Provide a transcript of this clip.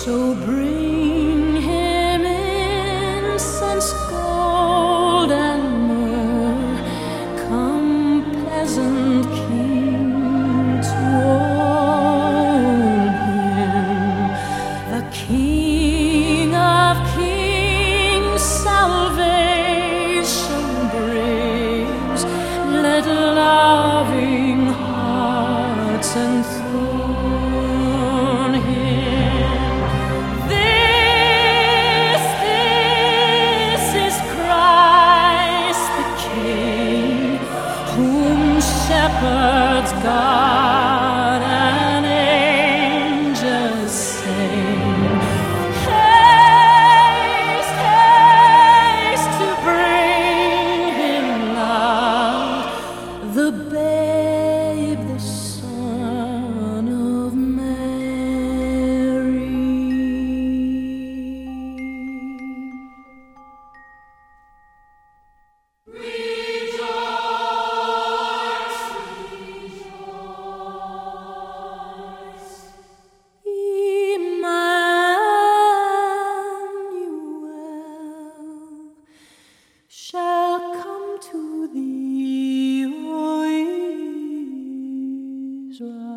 So bring him incense, gold, and myrrh. Come, peasant king, to own him. The King of Kings salvation brings. Let loving hearts enthrone him. This is Christ the King, whom shepherds guard and angels sing. Haste, haste to bring him love, the babe, the Son of Mary. Emmanuel shall come to thee, O Israel.